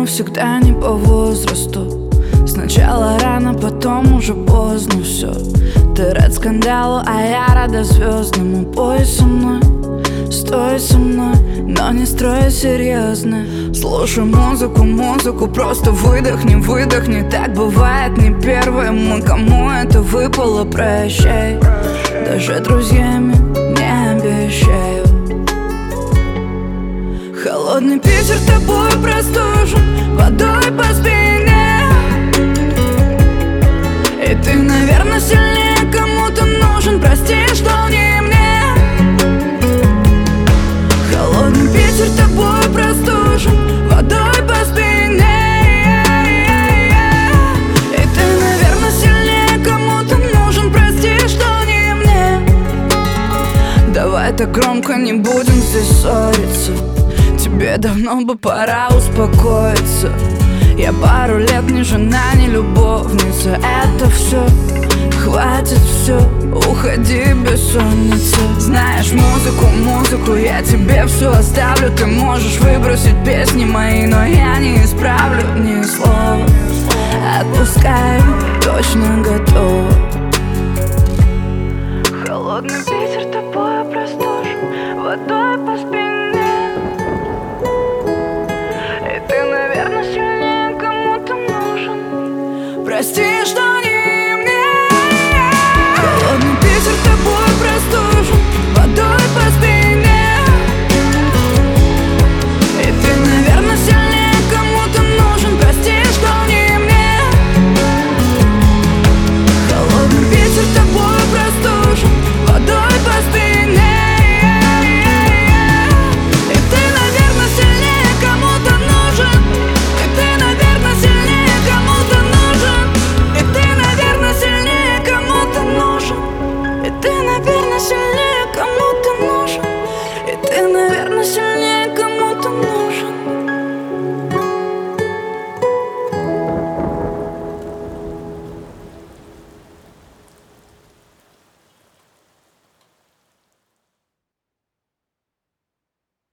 всегда не по возрасту. Сначала рано, потом уже поздно все. Ты рад скандалу, а я рада звездному. Пой со мной, стой со мной, но не строй серьезно. Слушай музыку, просто выдохни, выдохни. Так бывает не первым, кому это выпало, прощай. Даже друзьями не обещаю. Холодный Питер тобой простужен, водой по спине. И ты, наверное, сильнее кому-то нужен. Прости, что не мне. Холодный Питер тобой простужен, водой по спине. И ты, наверное, сильнее кому-то нужен. Прости, что не мне. Давай так громко не будем здесь ссориться. Тебе давно бы пора успокоиться. Я пару лет не жена, не любовница. Это все, хватит все, уходи, бессонница. Знаешь музыку, я тебе все оставлю. Ты можешь выбросить песни мои, но я не исправлю ни слова. Отпускаю, точно готова. Холодный Питер тобой простужен, водой по спине. Прости, что не мне. Холодный Питер тобой простужен, водой по спине. И ты, наверное, сильнее кому-то нужен. Прости, что не мне. Холодный Питер тобой простужен, водой по спине. И ты, наверное, сильнее кому-то нужен. И ты, наверное, сильнее кому-то нужен. И ты, наверное, сильнее кому-то нужен. И ты, наверное, сильнее кому-то нужен. И ты, наверное, сильнее.